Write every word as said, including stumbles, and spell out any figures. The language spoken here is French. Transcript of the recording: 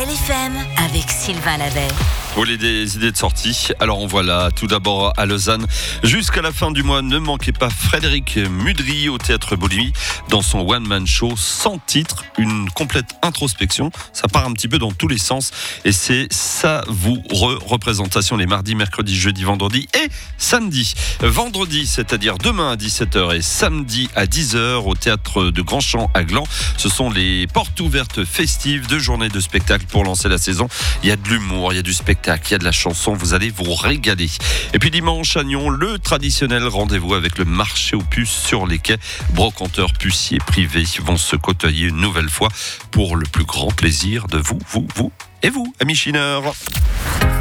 L F M avec Sylvain Lavet. Vous voulez des idées de sortie? Alors on voit là, tout d'abord à Lausanne. Jusqu'à la fin du mois, ne manquez pas Frédéric Mudry au Théâtre Bolivie dans son one-man show sans titre, une complète introspection. Ça part un petit peu dans tous les sens et c'est savoureux. Représentation les mardis, mercredis, jeudi, vendredi et samedi. Vendredi, c'est-à-dire demain à dix-sept heures et samedi à dix heures au Théâtre de Grandchamp à Gland. Ce sont les portes ouvertes festives, deux journées de spectacle pour lancer la saison. Il y a de l'humour, il y a du spectacle, il y a de la chanson, vous allez vous régaler. Et puis dimanche à Nyon, le traditionnel rendez-vous avec le marché aux puces sur les quais. Brocanteurs, puciers privés vont se côtoyer une nouvelle fois pour le plus grand plaisir de vous, vous, vous et vous, amis chineurs.